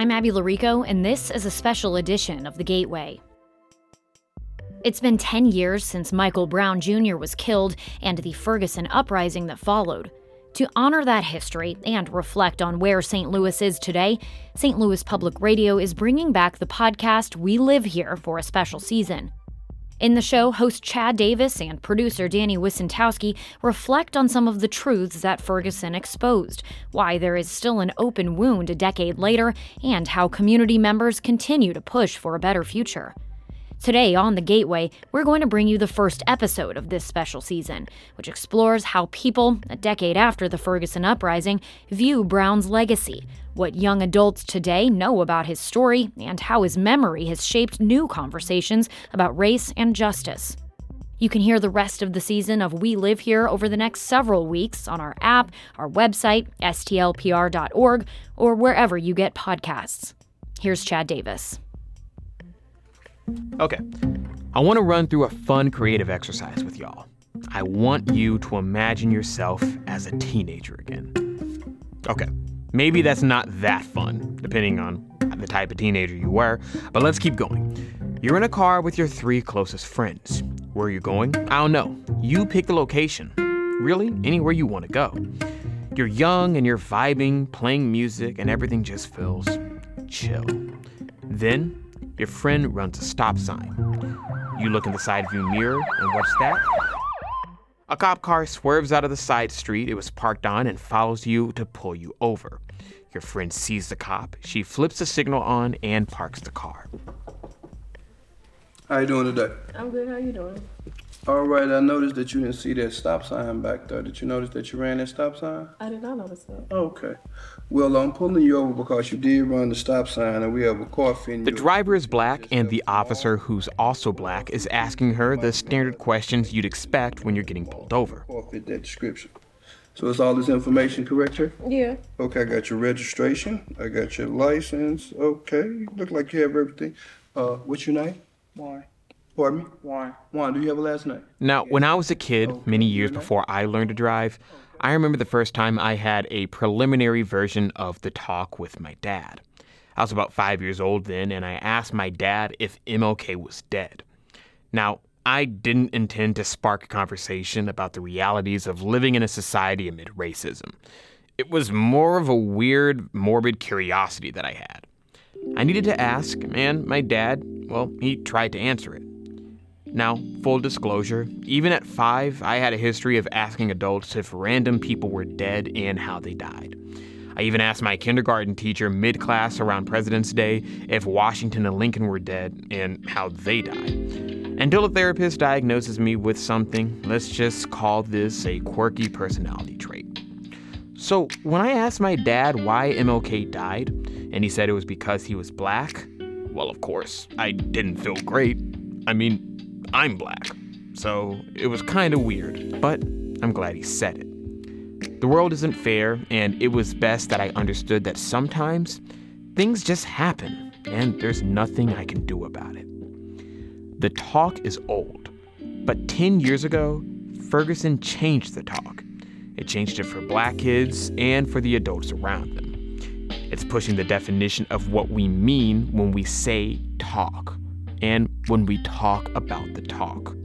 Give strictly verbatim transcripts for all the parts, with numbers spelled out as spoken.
I'm Abby Larico, and this is a special edition of The Gateway. It's been ten years since Michael Brown Junior was killed and the Ferguson uprising that followed. To honor that history and reflect on where Saint Louis is today, Saint Louis Public Radio is bringing back the podcast We Live Here for a special season. In the show, host Chad Davis and producer Danny Wicentowski reflect on some of the truths that Ferguson exposed, why there is still an open wound a decade later, and how community members continue to push for a better future. Today on The Gateway, we're going to bring you the first episode of this special season, which explores how people, a decade after the Ferguson uprising, view Brown's legacy, what young adults today know about his story, and how his memory has shaped new conversations about race and justice. You can hear the rest of the season of We Live Here over the next several weeks on our app, our website, S T L P R dot org, or wherever you get podcasts. Here's Chad Davis. Okay, I want to run through a fun creative exercise with y'all. I want you to imagine yourself as a teenager again. Okay, maybe that's not that fun, depending on the type of teenager you were, but let's keep going. You're in a car with your three closest friends. Where are you going? I don't know. You pick the location. Really, anywhere you want to go. You're young and you're vibing, playing music, and everything just feels chill. Then, your friend runs a stop sign. You look in the side view mirror, and what's that? A cop car swerves out of the side street it was parked on and follows you to pull you over. Your friend sees the cop. She flips the signal on and parks the car. How you doing today? I'm good. How you doing? All right, I noticed that you didn't see that stop sign back there. Did you notice that you ran that stop sign? I did not notice that. Okay. Well, I'm pulling you over because you did run the stop sign and we have a coffee in The your... driver is black, and the officer, who's also black, is asking her the standard questions you'd expect when you're getting pulled over. Fit that description. So is all this information correct here? Yeah. Okay, I got your registration. I got your license. Okay, look like you have everything. Uh, what's your name? Why? Pardon me? Why? Juan, do you have a last name? Now, when I was a kid, many years before I learned to drive, I remember the first time I had a preliminary version of the talk with my dad. I was about five years old then, and I asked my dad if M L K was dead. Now, I didn't intend to spark a conversation about the realities of living in a society amid racism. It was more of a weird, morbid curiosity that I had. I needed to ask, and my dad, well, he tried to answer it. Now, full disclosure, even at five, I had a history of asking adults if random people were dead and how they died. I even asked my kindergarten teacher mid-class around President's Day if Washington and Lincoln were dead and how they died. Until a therapist diagnoses me with something, let's just call this a quirky personality trait. So when I asked my dad why M L K died, and he said it was because he was black, well, of course, I didn't feel great. I mean, I'm black, so it was kind of weird, but I'm glad he said it. The world isn't fair, and it was best that I understood that sometimes things just happen, and there's nothing I can do about it. The talk is old, but ten years ago, Ferguson changed the talk. It changed it for black kids and for the adults around them. It's pushing the definition of what we mean when we say talk, and when we talk about the talk.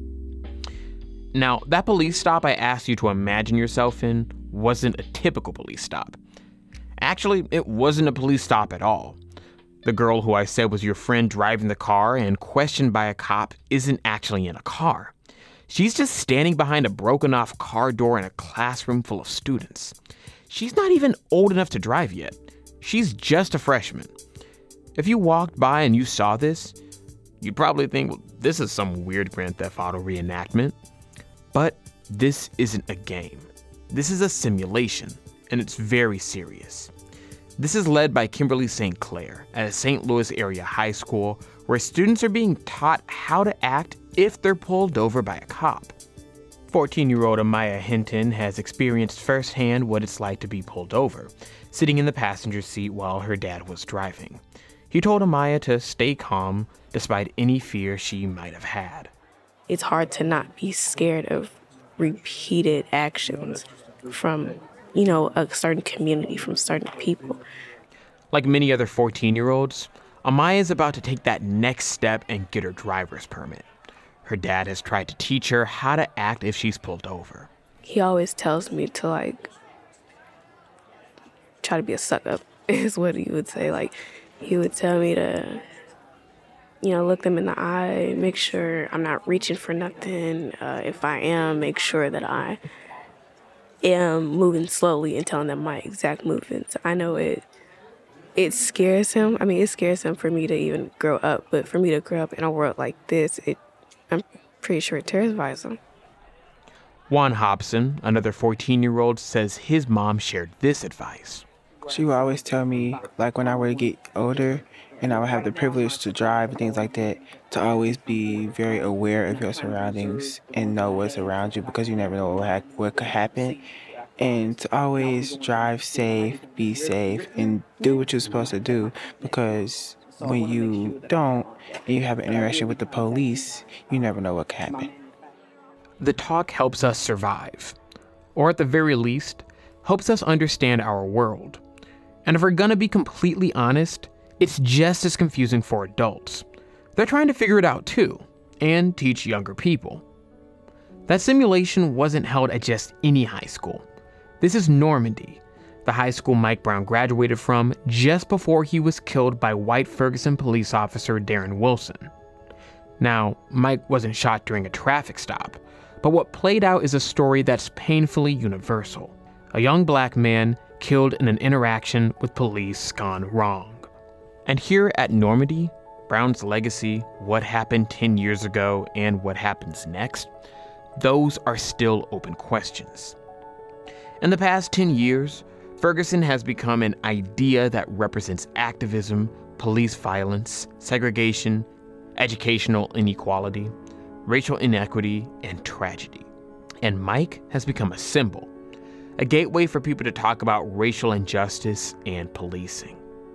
Now, that police stop I asked you to imagine yourself in wasn't a typical police stop. Actually, it wasn't a police stop at all. The girl who I said was your friend driving the car and questioned by a cop isn't actually in a car. She's just standing behind a broken off car door in a classroom full of students. She's not even old enough to drive yet. She's just a freshman. If you walked by and you saw this, you'd probably think, well, this is some weird Grand Theft Auto reenactment. But this isn't a game. This is a simulation, and it's very serious. This is led by Kimberly Saint Clair at a Saint Louis area high school where students are being taught how to act if they're pulled over by a cop. fourteen-year-old Amaya Hinton has experienced firsthand what it's like to be pulled over, sitting in the passenger seat while her dad was driving. He told Amaya to stay calm despite any fear she might have had. It's hard to not be scared of repeated actions from, you know, a certain community, from certain people. Like many other fourteen-year-olds, Amaya is about to take that next step and get her driver's permit. Her dad has tried to teach her how to act if she's pulled over. He always tells me to, like, try to be a suck-up, is what he would say. Like, he would tell me to, you know, look them in the eye, make sure I'm not reaching for nothing. Uh, if I am, make sure that I am moving slowly and telling them my exact movements. I know it it scares him. I mean, it scares him for me to even grow up, but for me to grow up in a world like this, it I'm pretty sure it terrifies him. Juan Hobson, another fourteen-year-old, says his mom shared this advice. She would always tell me, like when I were to get older and I would have the privilege to drive and things like that, to always be very aware of your surroundings and know what's around you, because you never know what, ha- what could happen. And to always drive safe, be safe, and do what you're supposed to do, because when you don't and you have an interaction with the police, you never know what could happen. The talk helps us survive, or at the very least, helps us understand our world. And if we're gonna be completely honest, it's just as confusing for adults. They're trying to figure it out too, and teach younger people. That simulation wasn't held at just any high school. This is Normandy, the high school Mike Brown graduated from just before he was killed by white Ferguson police officer Darren Wilson. Now, Mike wasn't shot during a traffic stop, but what played out is a story that's painfully universal. A young black man killed in an interaction with police gone wrong. And here at Normandy, Brown's legacy, what happened ten years ago, and what happens next, those are still open questions. In the past ten years, Ferguson has become an idea that represents activism, police violence, segregation, educational inequality, racial inequity, and tragedy. And Mike has become a symbol, a gateway for people to talk about racial injustice and policing.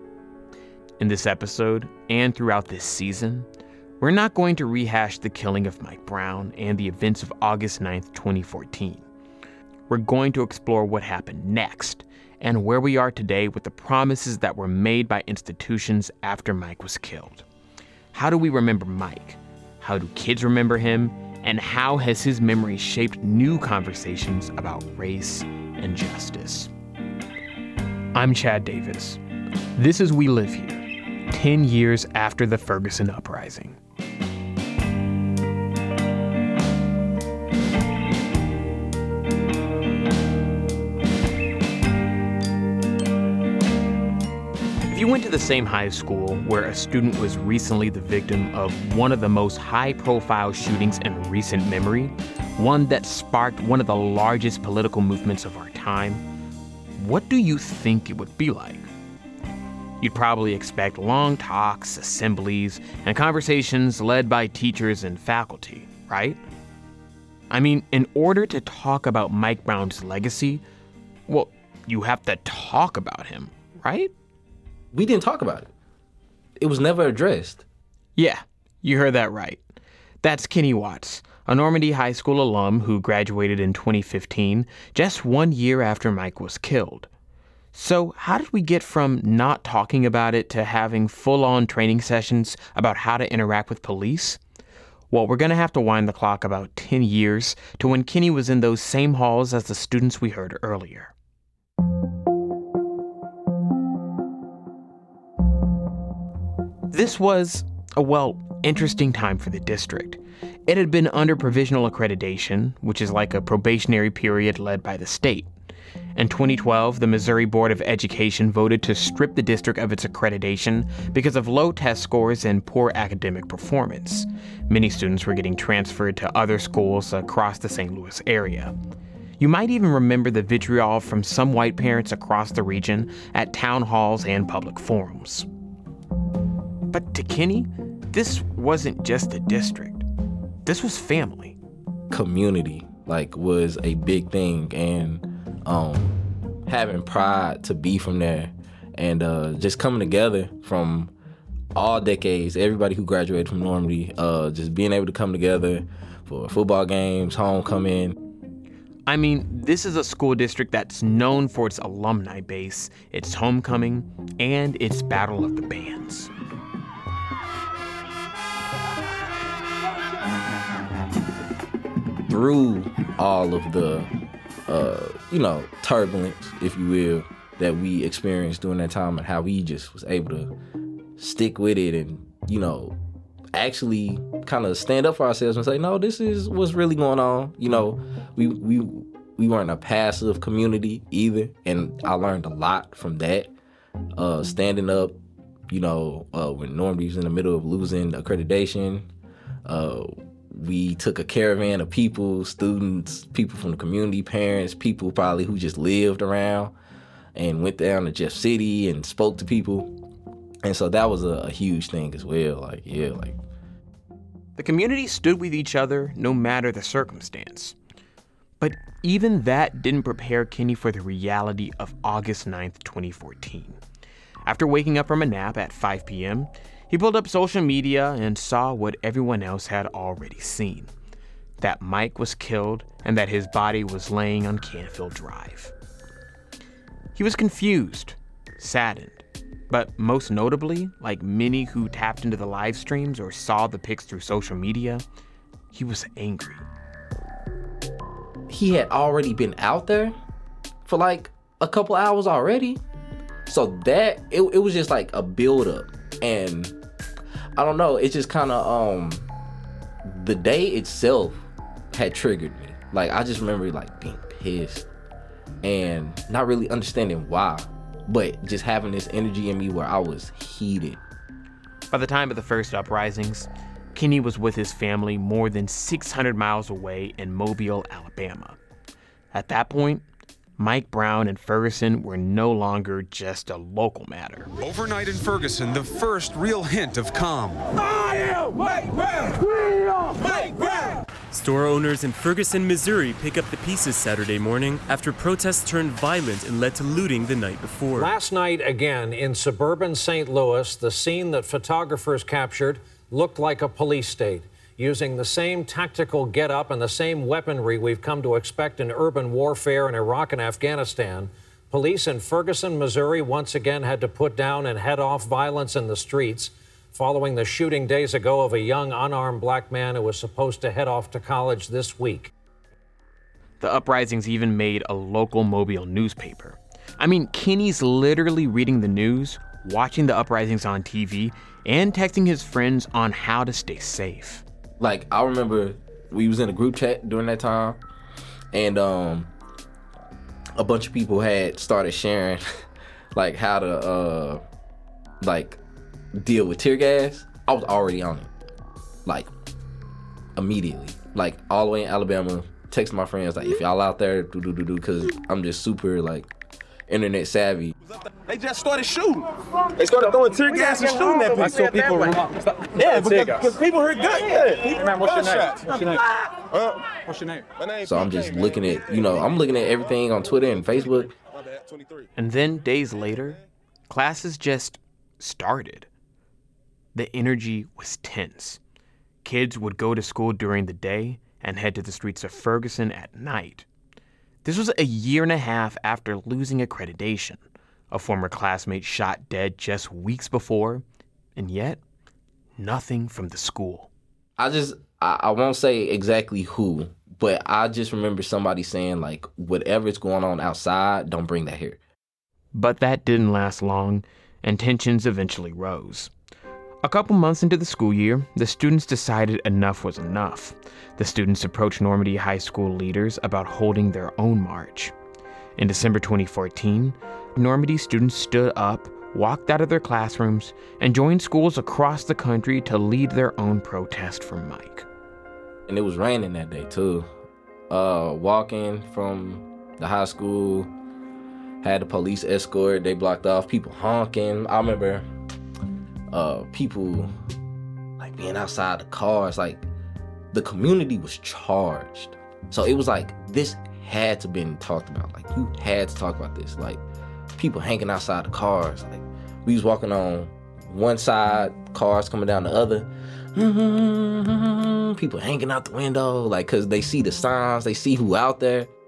In this episode, and throughout this season, we're not going to rehash the killing of Mike Brown and the events of August ninth, twenty fourteen. We're going to explore what happened next and where we are today with the promises that were made by institutions after Mike was killed. How do we remember Mike? How do kids remember him? And how has his memory shaped new conversations about race and justice? I'm Chad Davis. This is We Live Here, ten years after the Ferguson Uprising. If you went to the same high school where a student was recently the victim of one of the most high-profile shootings in recent memory, one that sparked one of the largest political movements of our time, what do you think it would be like? You'd probably expect long talks, assemblies, and conversations led by teachers and faculty, right? I mean, in order to talk about Mike Brown's legacy, well, you have to talk about him, right? We didn't talk about it. It was never addressed. Yeah, you heard that right. That's Kenny Watts, a Normandy High School alum who graduated in twenty fifteen, just one year after Mike was killed. So how did we get from not talking about it to having full-on training sessions about how to interact with police? Well, we're going to have to wind the clock about ten years to when Kenny was in those same halls as the students we heard earlier. This was a, well, interesting time for the district. It had been under provisional accreditation, which is like a probationary period led by the state. In twenty twelve, the Missouri Board of Education voted to strip the district of its accreditation because of low test scores and poor academic performance. Many students were getting transferred to other schools across the Saint Louis area. You might even remember the vitriol from some white parents across the region at town halls and public forums. But to Kenny, this wasn't just a district. This was family. Community, like, was a big thing, and um, having pride to be from there, and uh, just coming together from all decades, everybody who graduated from Normandy, uh, just being able to come together for football games, homecoming. I mean, this is a school district that's known for its alumni base, its homecoming, and its Battle of the Bands. Through all of the, uh, you know, turbulence, if you will, that we experienced during that time, and how we just was able to stick with it and, you know, actually kind of stand up for ourselves and say, no, this is what's really going on. You know, we we we weren't a passive community either, and I learned a lot from that. Uh, standing up, you know, uh, when Normandy was in the middle of losing accreditation, uh, we took a caravan of people, students, people from the community, parents, people probably who just lived around, and went down to Jeff City and spoke to people. And so that was a, a huge thing as well. Like, yeah, like. The community stood with each other no matter the circumstance. But even that didn't prepare Kenny for the reality of August ninth, twenty fourteen. After waking up from a nap at five p.m., he pulled up social media and saw what everyone else had already seen. That Mike was killed and that his body was laying on Canfield Drive. He was confused, saddened, but most notably, like many who tapped into the live streams or saw the pics through social media, he was angry. He had already been out there for like a couple hours already. So that, it, it was just like a buildup. And I don't know, it just kind of, um, the day itself had triggered me. Like, I just remember like being pissed and not really understanding why, but just having this energy in me where I was heated. By the time of the first uprisings, Kenny was with his family more than six hundred miles away in Mobile, Alabama. At that point, Mike Brown and Ferguson were no longer just a local matter. Overnight in Ferguson, the first real hint of calm. I am Mike Brown! We are Mike Brown! Store owners in Ferguson, Missouri pick up the pieces Saturday morning after protests turned violent and led to looting the night before. Last night, again, in suburban Saint Louis, the scene that photographers captured looked like a police state. Using the same tactical get-up and the same weaponry we've come to expect in urban warfare in Iraq and Afghanistan, police in Ferguson, Missouri once again had to put down and head off violence in the streets following the shooting days ago of a young unarmed black man who was supposed to head off to college this week. The uprisings even made a local Mobile newspaper. I mean, Kenny's literally reading the news, watching the uprisings on T V, and texting his friends on how to stay safe. Like, I remember we was in a group chat during that time, and um, a bunch of people had started sharing, like, how to, uh, like, deal with tear gas. I was already on it, like, immediately. Like, all the way in Alabama, text my friends, like, if y'all out there, do do do do, because I'm just super, like, internet savvy. They just started shooting. They started throwing tear gas and shooting at people. So people were, yeah, because people heard good. Yeah. Man, what's your name? What's your name? Uh, what's your name? My name. So I'm just looking at, you know, I'm looking at everything on Twitter and Facebook. And then days later, classes just started. The energy was tense. Kids would go to school during the day and head to the streets of Ferguson at night. This was a year and a half after losing accreditation. A former classmate shot dead just weeks before, and yet, nothing from the school. I just, I, I won't say exactly who, but I just remember somebody saying, like, whatever's going on outside, don't bring that here. But that didn't last long, and tensions eventually rose. A couple months into the school year, the students decided enough was enough. The students approached Normandy High School leaders about holding their own march. In December twenty fourteen, Normandy students stood up, walked out of their classrooms, and joined schools across the country to lead their own protest for Mike. And it was raining that day too. Uh, walking from the high school, had the police escort, they blocked off, people honking. I remember uh, people like being outside the cars, like the community was charged. So it was like, this had to been talked about. Like, you had to talk about this. Like, people hanging outside the cars. Like, we was walking on one side, cars coming down the other. People hanging out the window, like, cause they see the signs, they see who out there.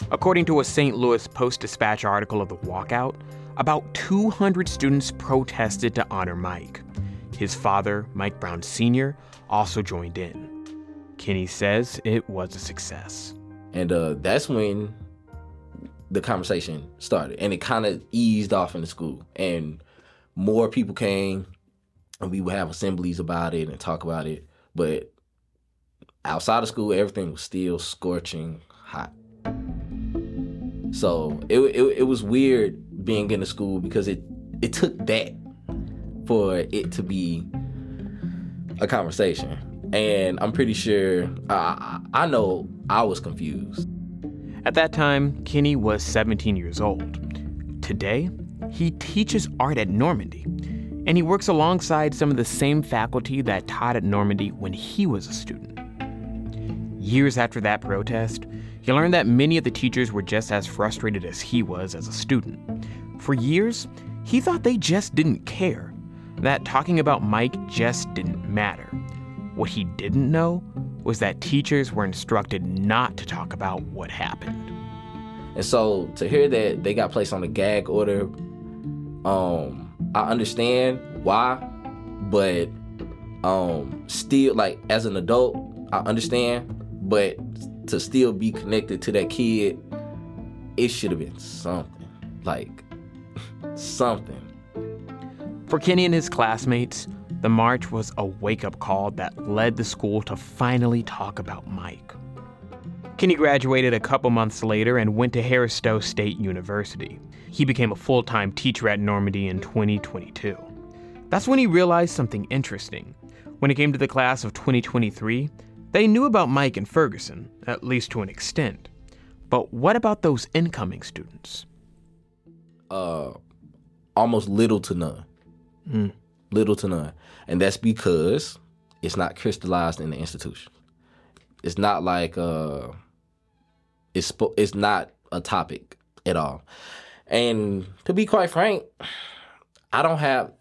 According to a Saint Louis Post-Dispatch article of the walkout, about two hundred students protested to honor Mike. His father, Mike Brown Senior, also joined in. Kenny says it was a success. And uh, that's when the conversation started, and it kind of eased off in the school, and more people came, and we would have assemblies about it and talk about it. But outside of school, everything was still scorching hot. So it it, it was weird being in the school because it it took that for it to be a conversation. And I'm pretty sure, I, I know I was confused. At that time, Kenny was seventeen years old. Today, he teaches art at Normandy, and he works alongside some of the same faculty that taught at Normandy when he was a student. Years after that protest, he learned that many of the teachers were just as frustrated as he was as a student. For years, he thought they just didn't care, that talking about Mike just didn't matter. What he didn't know was that teachers were instructed not to talk about what happened. And so to hear that they got placed on a gag order, um, I understand why, but um, still, like, as an adult, I understand, but to still be connected to that kid, it should have been something, like, something. For Kenny and his classmates, the march was a wake-up call that led the school to finally talk about Mike. Kenny graduated a couple months later and went to Harris Stowe State University. He became a full-time teacher at Normandy in twenty twenty-two. That's when he realized something interesting. When it came to the class of twenty twenty-three, they knew about Mike and Ferguson, at least to an extent. But what about those incoming students? Uh, almost little to none. Mm. Little to none. And that's because it's not crystallized in the institution. It's not like, uh, it's it's not a topic at all. And to be quite frank, I don't have,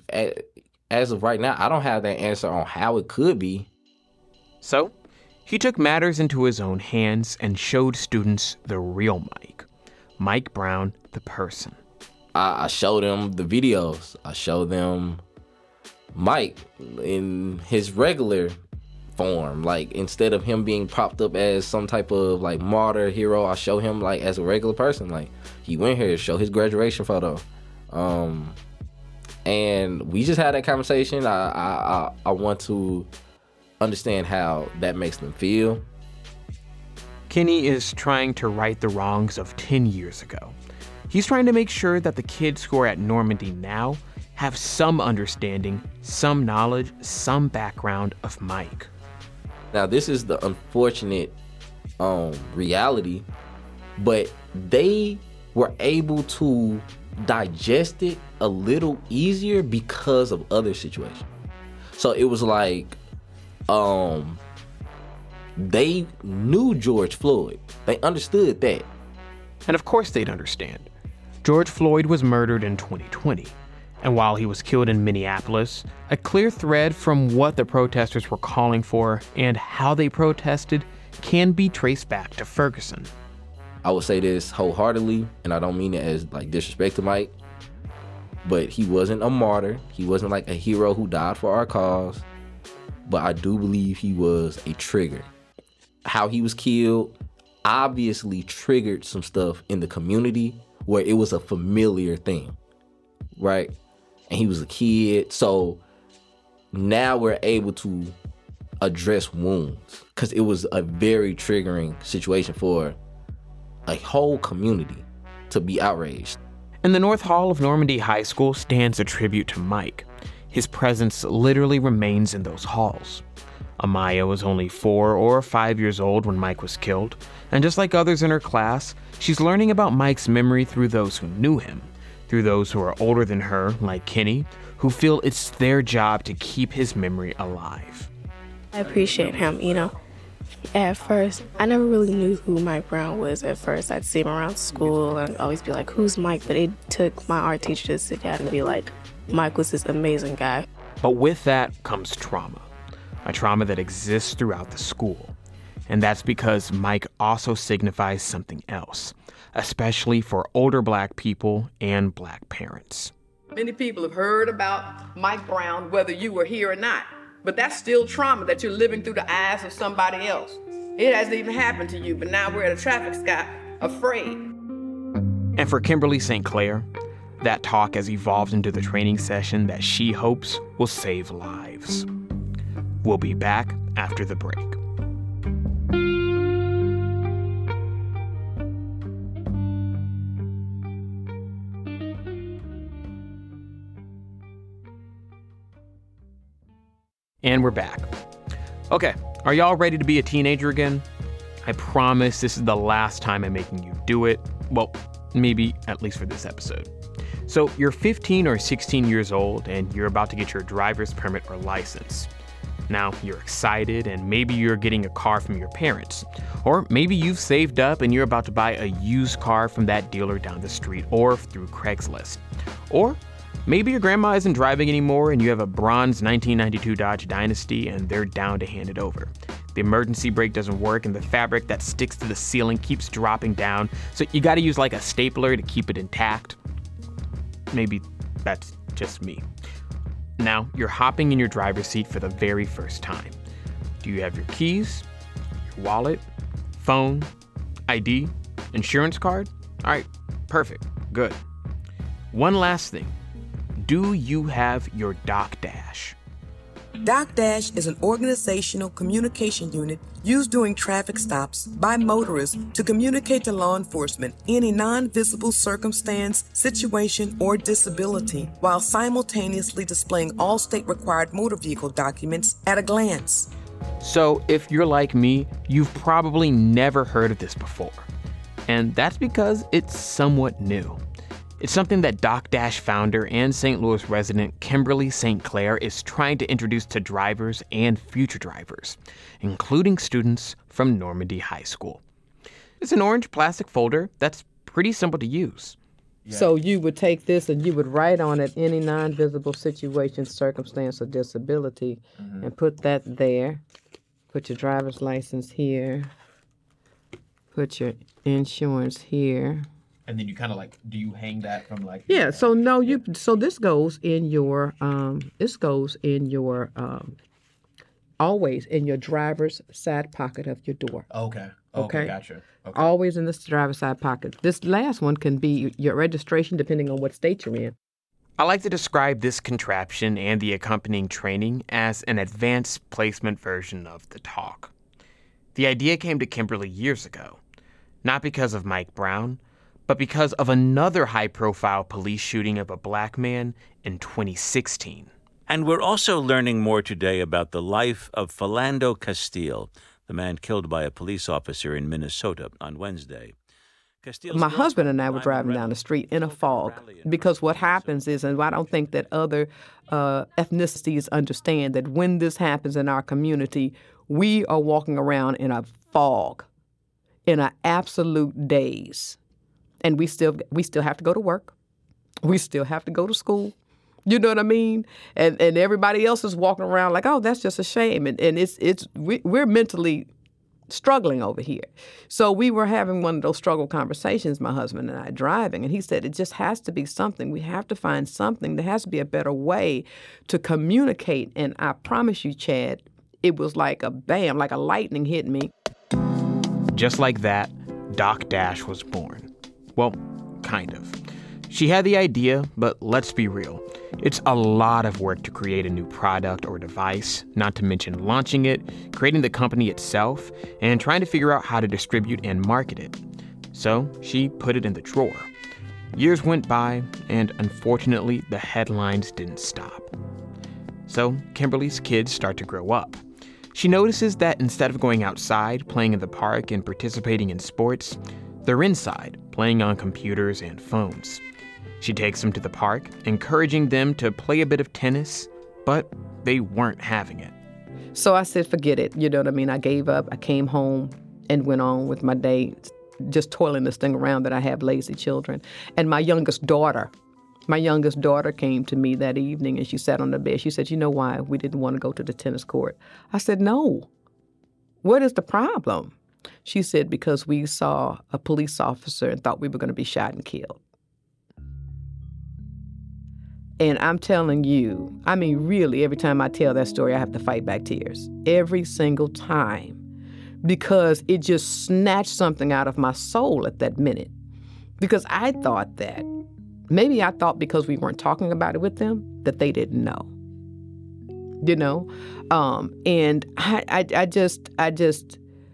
as of right now, I don't have that answer on how it could be. So, he took matters into his own hands and showed students the real Mike. Mike Brown, the person. I, I showed them the videos. I showed them Mike in his regular form. Like, instead of him being propped up as some type of like martyr hero, I show him like as a regular person. Like, he went here to show his graduation photo. Um, and we just had that conversation. I, I, I, I want to understand how that makes them feel. Kenny is trying to right the wrongs of ten years ago. He's trying to make sure that the kids who are at Normandy now have some understanding, some knowledge, some background of Mike. Now, this is the unfortunate um, reality, but they were able to digest it a little easier because of other situations. So it was like, um, they knew George Floyd. They understood that. And of course they'd understand. George Floyd was murdered in twenty twenty. And while he was killed in Minneapolis, a clear thread from what the protesters were calling for and how they protested can be traced back to Ferguson. I would say this wholeheartedly, and I don't mean it as like disrespect to Mike, but he wasn't a martyr. He wasn't like a hero who died for our cause, but I do believe he was a trigger. How he was killed obviously triggered some stuff in the community where it was a familiar thing, right? And he was a kid, so now we're able to address wounds because it was a very triggering situation for a whole community to be outraged. In the North Hall of Normandy High School stands a tribute to Mike. His presence literally remains in those halls. Amaya was only four or five years old when Mike was killed, and just like others in her class, she's learning about Mike's memory through those who knew him, through those who are older than her, like Kenny, who feel it's their job to keep his memory alive. I appreciate him, you know. At first, I never really knew who Mike Brown was at first. I'd see him around school and I'd always be like, who's Mike? But it took my art teacher to sit down and be like, Mike was this amazing guy. But with that comes trauma, a trauma that exists throughout the school. And that's because Mike also signifies something else, especially for older black people and black parents. Many people have heard about Mike Brown, whether you were here or not, but that's still trauma that you're living through the eyes of somebody else. It hasn't even happened to you, but now we're at a traffic stop, afraid. And for Kimberly Saint Clair, that talk has evolved into the training session that she hopes will save lives. We'll be back after the break. And we're back. Okay, are y'all ready to be a teenager again? I promise this is the last time I'm making you do it. Well, maybe at least for this episode. So you're fifteen or sixteen years old and you're about to get your driver's permit or license. Now you're excited and maybe you're getting a car from your parents. Or maybe you've saved up and you're about to buy a used car from that dealer down the street or through Craigslist. Or maybe your grandma isn't driving anymore and you have a bronze nineteen ninety-two Dodge Dynasty and they're down to hand it over. The emergency brake doesn't work and the fabric that sticks to the ceiling keeps dropping down, so you gotta use like a stapler to keep it intact. Maybe that's just me. Now, you're hopping in your driver's seat for the very first time. Do you have your keys, your wallet, phone, I D, insurance card? All right, perfect, good. One last thing. Do you have your DocDash? DocDash is an organizational communication unit used during traffic stops by motorists to communicate to law enforcement any non-visible circumstance, situation, or disability while simultaneously displaying all state-required motor vehicle documents at a glance. So if you're like me, you've probably never heard of this before. And that's because it's somewhat new. It's something that DocDash founder and Saint Louis resident Kimberly Saint Clair is trying to introduce to drivers and future drivers, including students from Normandy High School. It's an orange plastic folder that's pretty simple to use. Yeah. So you would take this and you would write on it any non-visible situation, circumstance, or disability, mm-hmm. and put that there. Put your driver's license here. Put your insurance here. And then you kind of like, do you hang that from like? Yeah. So no, you. So this goes in your. Um, this goes in your. Um, always in your driver's side pocket of your door. Okay. Okay. okay. Gotcha. Okay. Always in this driver's side pocket. This last one can be your registration, depending on what state you're in. I like to describe this contraption and the accompanying training as an advanced placement version of the talk. The idea came to Kimberly years ago, not because of Mike Brown, but because of another high-profile police shooting of a black man in twenty sixteen. And we're also learning more today about the life of Philando Castile, the man killed by a police officer in Minnesota on Wednesday. My husband and I were driving down the street in a fog because what happens is, and I don't think that other uh, ethnicities understand, that when this happens in our community, we are walking around in a fog, in an absolute daze. And we still we still have to go to work. We still have to go to school. You know what I mean? And and everybody else is walking around like, oh, that's just a shame. And and it's it's we, we're mentally struggling over here. So we were having one of those struggle conversations, my husband and I, driving, and he said it just has to be something. We have to find something. There has to be a better way to communicate. And I promise you, Chad, it was like a bam, like a lightning hit me. Just like that, DocDash was born. Well, kind of. She had the idea, but let's be real. It's a lot of work to create a new product or device, not to mention launching it, creating the company itself, and trying to figure out how to distribute and market it. So she put it in the drawer. Years went by, and unfortunately, the headlines didn't stop. So Kimberly's kids start to grow up. She notices that instead of going outside, playing in the park, and participating in sports, they're inside, playing on computers and phones. She takes them to the park, encouraging them to play a bit of tennis, but they weren't having it. So I said, forget it. You know what I mean? I gave up. I came home and went on with my day, just toiling this thing around that I have lazy children. And my youngest daughter, my youngest daughter came to me that evening and she sat on the bed. She said, you know why we didn't want to go to the tennis court? I said, no. What is the problem? She said, because we saw a police officer and thought we were going to be shot and killed. And I'm telling you, I mean, really, every time I tell that story, I have to fight back tears. Every single time. Because it just snatched something out of my soul at that minute. Because I thought that, maybe I thought because we weren't talking about it with them, that they didn't know. You know? Um, and I, I, I just, I just,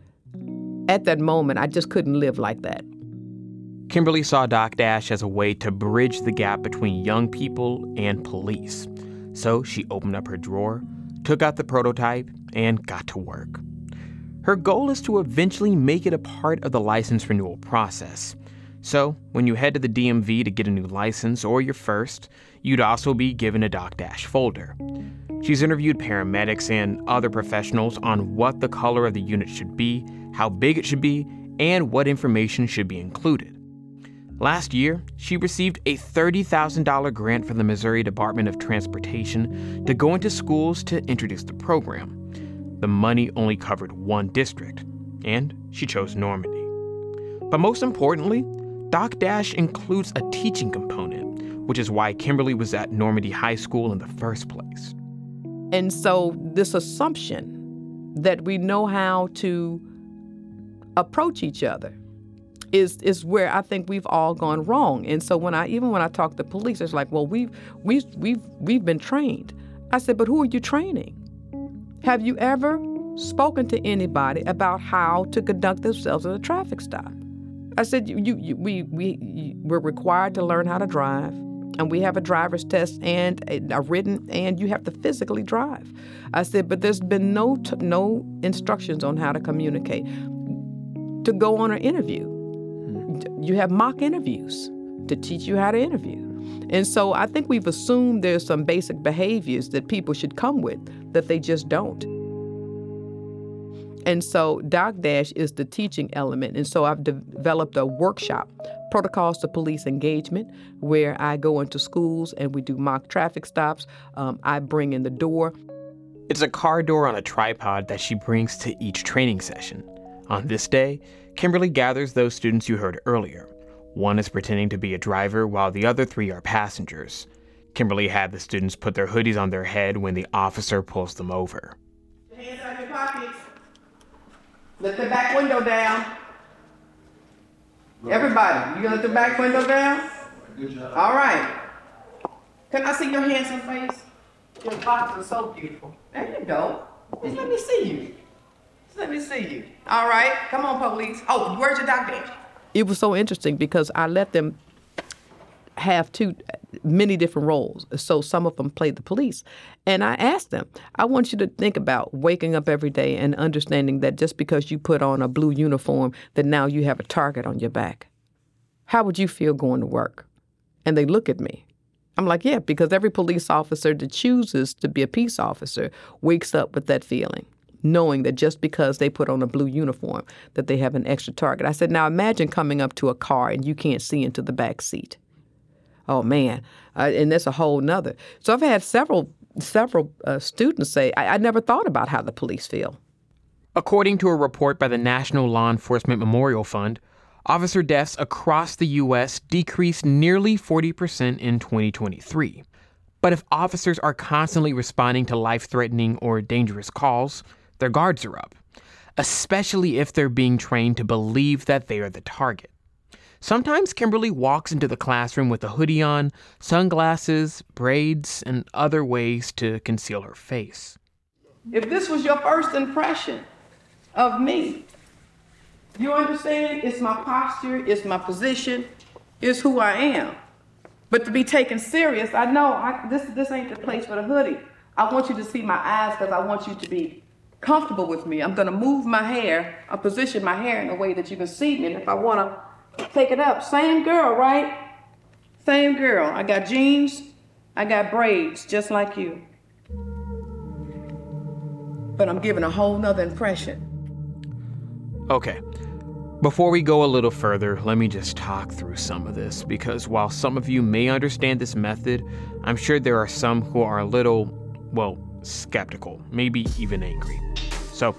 at that moment, I just couldn't live like that. Kimberly saw Doc Dash as a way to bridge the gap between young people and police. So she opened up her drawer, took out the prototype, and got to work. Her goal is to eventually make it a part of the license renewal process. So when you head to the D M V to get a new license or your first, you'd also be given a Doc Dash folder. She's interviewed paramedics and other professionals on what the color of the unit should be, how big it should be, and what information should be included. Last year, she received a thirty thousand dollars grant from the Missouri Department of Transportation to go into schools to introduce the program. The money only covered one district, and she chose Normandy. But most importantly, Doc Dash includes a teaching component, which is why Kimberly was at Normandy High School in the first place. And so this assumption that we know how to approach each other is is where I think we've all gone wrong. And so when I even when I talk to police, it's like, well, we've we've we've we've been trained. I said, but who are you training? Have you ever spoken to anybody about how to conduct themselves at a traffic stop? I said, you, you, you, we, we, you, we're required to learn how to drive, and we have a driver's test and a, a written, and you have to physically drive. I said, but there's been no t- no instructions on how to communicate. To go on an interview, you have mock interviews to teach you how to interview. And so I think we've assumed there's some basic behaviors that people should come with that they just don't. And so Doc Dash is the teaching element. And so I've de- developed a workshop, Protocols to Police Engagement, where I go into schools and we do mock traffic stops. Um, I bring in the door. It's a car door on a tripod that she brings to each training session. On this day, Kimberly gathers those students you heard earlier. One is pretending to be a driver while the other three are passengers. Kimberly had the students put their hoodies on their head when the officer pulls them over. Hands out your pockets. Let the back window down. Everybody, you gonna let the back window down? Good job. All right. Can I see your handsome face? Your box is so beautiful. There you go. Just let me see you. Just let me see you. All right, come on, police. Oh, where's your Doc Dash? It was so interesting because I let them have two, many different roles. So some of them played the police. And I asked them, I want you to think about waking up every day and understanding that just because you put on a blue uniform, that now you have a target on your back. How would you feel going to work? And they look at me. I'm like, yeah, because every police officer that chooses to be a peace officer wakes up with that feeling, knowing that just because they put on a blue uniform, that they have an extra target. I said, now imagine coming up to a car and you can't see into the back seat. Oh, man. Uh, and that's a whole nother. So I've had several several uh, students say, I-, I never thought about how the police feel. According to a report by the National Law Enforcement Memorial Fund, officer deaths across the U S decreased nearly forty percent in twenty twenty-three. But if officers are constantly responding to life-threatening or dangerous calls, their guards are up, especially if they're being trained to believe that they are the target. Sometimes Kimberly walks into the classroom with a hoodie on, sunglasses, braids, and other ways to conceal her face. If this was your first impression of me, you understand? It's my posture, it's my position, it's who I am. But to be taken serious, I know I, this, this ain't the place for the hoodie. I want you to see my eyes because I want you to be comfortable with me. I'm going to move my hair, I position my hair in a way that you can see me. And if I want to take it up, same girl, right? Same girl. I got jeans, I got braids, just like you. But I'm giving a whole nother impression. Okay. Before we go a little further, let me just talk through some of this, because while some of you may understand this method, I'm sure there are some who are a little, well, skeptical, maybe even angry. So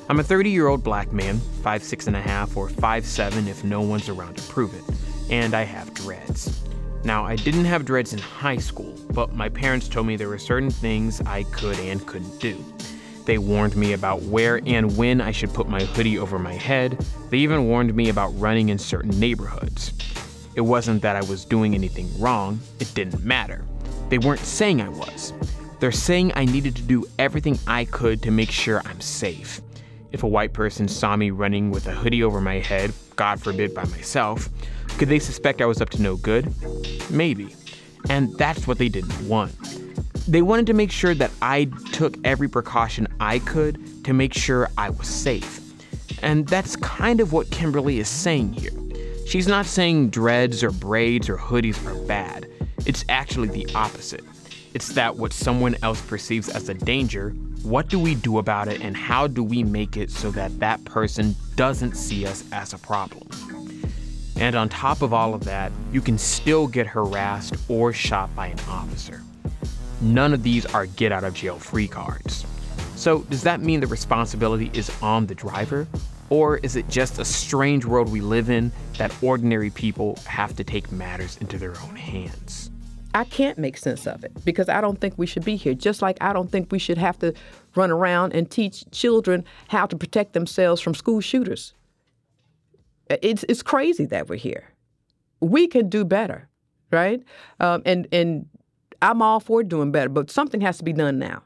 I'm a thirty-year-old black man, five six and a half or five seven if no one's around to prove it, and I have dreads. Now, I didn't have dreads in high school, but my parents told me there were certain things I could and couldn't do. They warned me about where and when I should put my hoodie over my head. They even warned me about running in certain neighborhoods. It wasn't that I was doing anything wrong, it didn't matter. They weren't saying I was. They're saying I needed to do everything I could to make sure I'm safe. If a white person saw me running with a hoodie over my head, God forbid by myself, could they suspect I was up to no good? Maybe. And that's what they didn't want. They wanted to make sure that I took every precaution I could to make sure I was safe. And that's kind of what Kimberly is saying here. She's not saying dreads or braids or hoodies are bad. It's actually the opposite. It's that what someone else perceives as a danger, what do we do about it and how do we make it so that that person doesn't see us as a problem? And on top of all of that, you can still get harassed or shot by an officer. None of these are get out of jail free cards. So does that mean the responsibility is on the driver? Or is it just a strange world we live in that ordinary people have to take matters into their own hands? I can't make sense of it because I don't think we should be here. Just like I don't think we should have to run around and teach children how to protect themselves from school shooters. It's it's crazy that we're here. We can do better, right? Um, and and I'm all for doing better, but something has to be done now.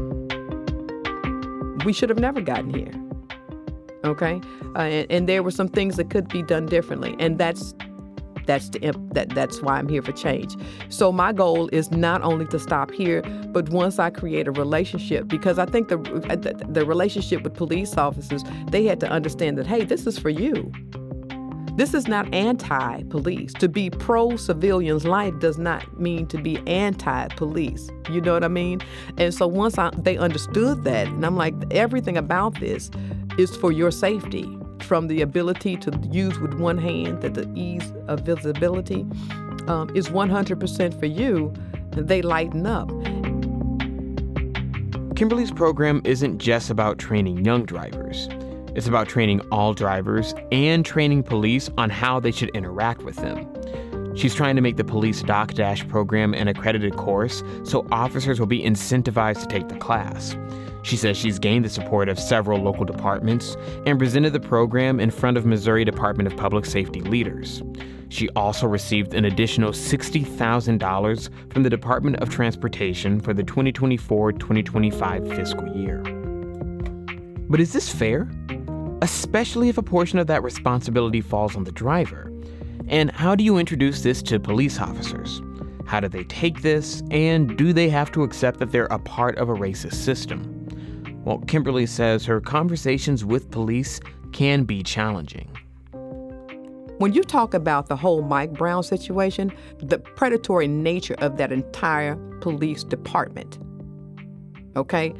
We should have never gotten here, okay? Uh, and, and there were some things that could be done differently, and that's that's the, that that's why I'm here for change. So my goal is not only to stop here, but once I create a relationship, because I think the the, the relationship with police officers, they had to understand that, hey, this is for you. This is not anti-police. To be pro-civilian's life does not mean to be anti-police. You know what I mean? And so once I, they understood that, and I'm like, everything about this is for your safety, from the ability to use with one hand, that the ease of visibility um, is one hundred percent for you, and they lighten up. Kimberly's program isn't just about training young drivers. It's about training all drivers and training police on how they should interact with them. She's trying to make the police Doc Dash program an accredited course so officers will be incentivized to take the class. She says she's gained the support of several local departments and presented the program in front of Missouri Department of Public Safety leaders. She also received an additional sixty thousand dollars from the Department of Transportation for the twenty twenty-four twenty twenty-five fiscal year. But is this fair? Especially if a portion of that responsibility falls on the driver. And how do you introduce this to police officers? How do they take this, and do they have to accept that they're a part of a racist system? Well, Kimberly says her conversations with police can be challenging. When you talk about the whole Mike Brown situation, the predatory nature of that entire police department, okay?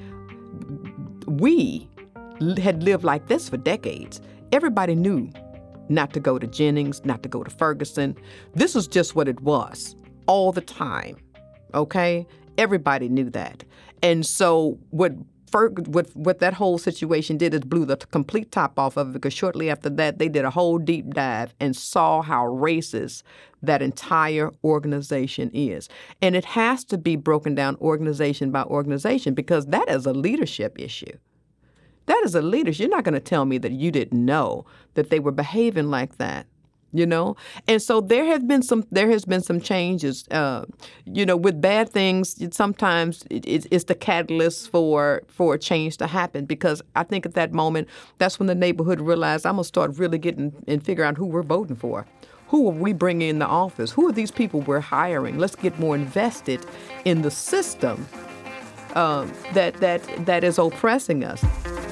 We had lived like this for decades. Everybody knew not to go to Jennings, not to go to Ferguson. This was just what it was all the time, okay? Everybody knew that. And so what Ferg, what, what that whole situation did is blew the complete top off of it, because shortly after that, they did a whole deep dive and saw how racist that entire organization is. And it has to be broken down organization by organization, because that is a leadership issue. That is a leadership. You're not going to tell me that you didn't know that they were behaving like that, you know? And so there has been some there has been some changes. Uh, you know, with bad things, it, sometimes it, it, it's the catalyst for for a change to happen, because I think at that moment, that's when the neighborhood realized, I'm going to start really getting and figure out who we're voting for. Who are we bringing in the office? Who are these people we're hiring? Let's get more invested in the system um, that that that is oppressing us.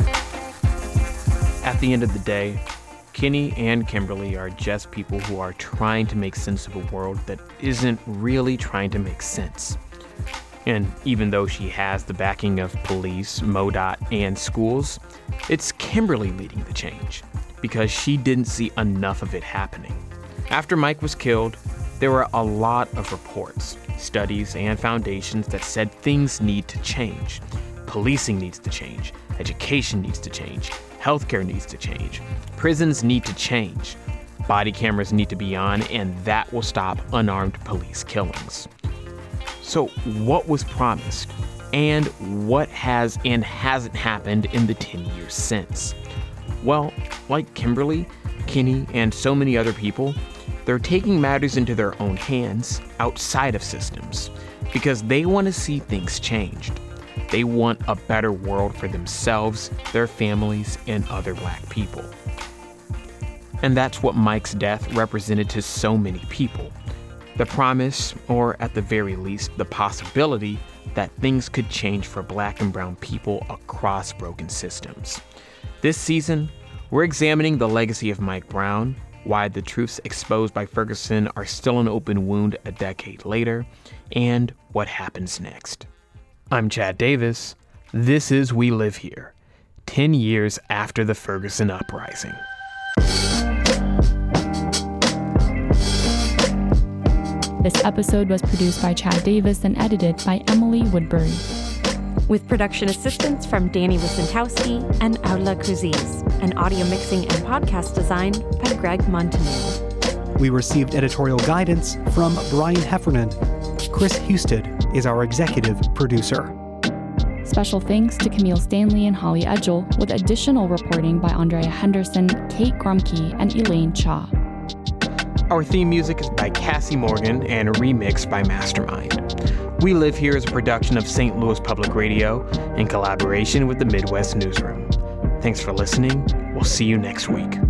At the end of the day, Kenny and Kimberly are just people who are trying to make sense of a world that isn't really trying to make sense. And even though she has the backing of police, MoDOT, and schools, it's Kimberly leading the change, because she didn't see enough of it happening. After Mike was killed, there were a lot of reports, studies, and foundations that said things need to change. Policing needs to change. Education needs to change. Healthcare needs to change. Prisons need to change. Body cameras need to be on, and that will stop unarmed police killings. So what was promised? And what has and hasn't happened in the ten years since? Well, like Kimberly, Kenny, and so many other people, they're taking matters into their own hands outside of systems because they want to see things changed. They want a better world for themselves, their families, and other Black people. And that's what Mike's death represented to so many people. The promise, or at the very least, the possibility that things could change for Black and brown people across broken systems. This season, we're examining the legacy of Mike Brown, why the truths exposed by Ferguson are still an open wound a decade later, and what happens next. I'm Chad Davis. This is We Live Here, ten years after the Ferguson uprising. This episode was produced by Chad Davis and edited by Emily Woodbury, with production assistance from Danny Wysentowski and Aula Cruziz, and audio mixing and podcast design by Greg Montanaro. We received editorial guidance from Brian Heffernan. Chris Husted is our executive producer. Special thanks to Camille Stanley and Holly Edgell, with additional reporting by Andrea Henderson, Kate Grumke, and Elaine Cha. Our theme music is by Cassie Morgan and remixed by Mastermind. We Live Here is a production of Saint Louis Public Radio in collaboration with the Midwest Newsroom. Thanks for listening. We'll see you next week.